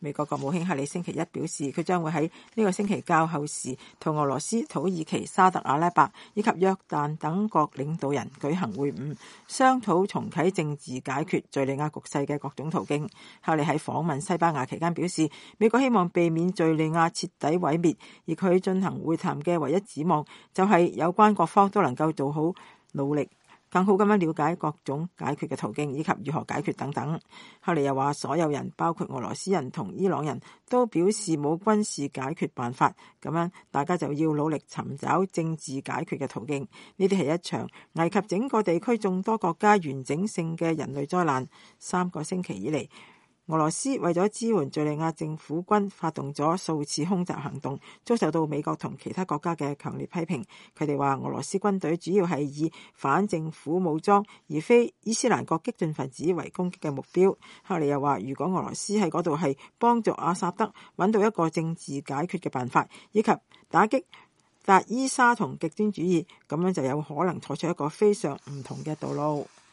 美國國務卿克里星期一表示，佢將會喺呢個星期較後時同俄羅斯、土耳其、沙特阿拉伯以及約旦等國領導人舉行會晤，商討重啟政治解決敘利亞局勢嘅各種途徑。克里喺訪問西班牙期間表示，美國希望避免敘利亞徹底毀滅，而佢進行會談嘅唯一指望就係有關各方都能夠做好努力，更好咁樣了解各種解決嘅途徑以及如何解決等等。克里又話，所有人包括俄羅斯人同伊朗人都表示冇軍事解決辦法，咁樣大家就要努力尋找政治解決嘅途徑。呢啲係一場危及整個地區眾多國家完整性嘅人類災難。3個星期以嚟，俄羅斯為咗支援敘利亞政府軍發動咗數次空襲行動，遭受到美國同其他國家嘅強烈批評。佢哋話俄羅斯軍隊主要係以反政府武裝而非伊斯蘭國激進分子為攻擊嘅目標。克里又話，如果俄羅斯喺嗰度係幫助阿薩德揾到一個政治解決嘅辦法，以及打擊達伊沙同極端主義，咁樣就有可能採取一個非常唔同嘅道路。